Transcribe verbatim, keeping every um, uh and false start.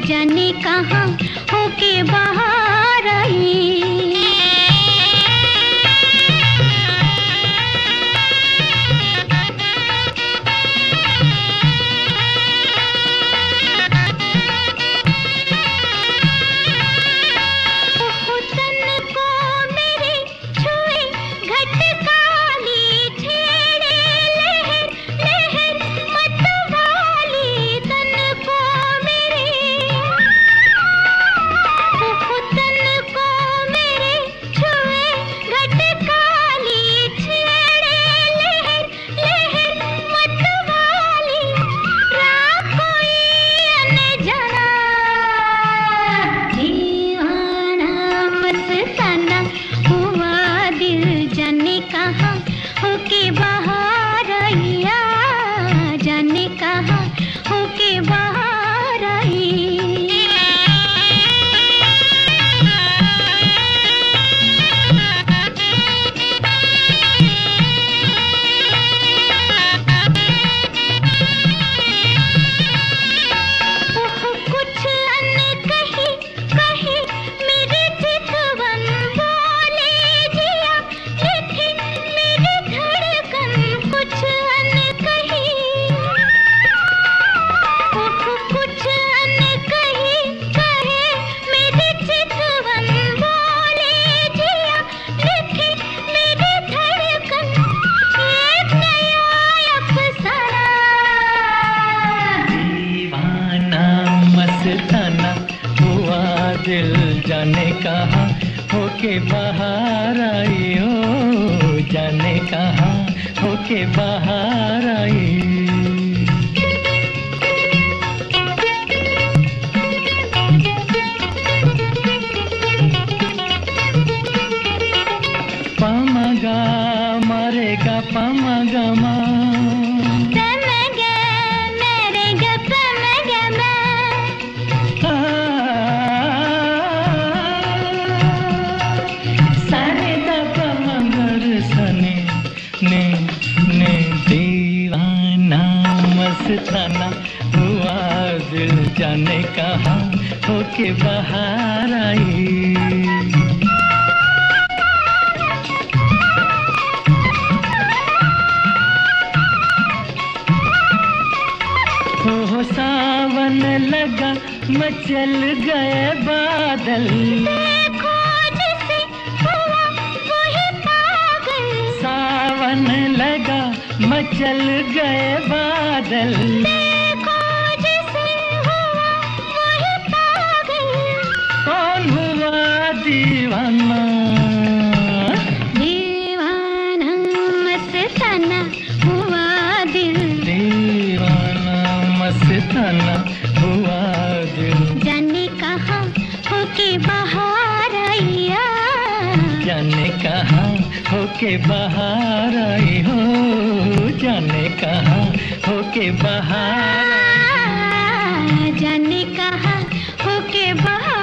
जाने कहाँ होके बाहर आई। मस्ताना हुआ दिल जाने कहाँ होके बाहर आई। ओ जाने कहाँ होके बाहर आई। पमगा मरेगा पमगमा ने ने दीवाना मस्ताना हुआ दिल जाने कहाँ होके बाहर आई। हो सावन लगा मचल गए बादल। सावन लगा मचल गए बादल। देखो जिसे हुआ वही पागल। कौन हुआ दीवाना? दीवाना मस्ताना हुआ दिल। दीवाना मस्ताना हुआ दिल। जाने कहाँ होके बाहर आई। जाने कहाँ होके बाहर आई। हो जाने कहाँ होके बाहर आई। जाने कहाँ होके बाहर